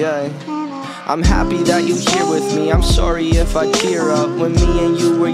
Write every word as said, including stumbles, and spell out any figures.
yeah. I'm happy that you here with me. I'm sorry if I tear up. When me and you were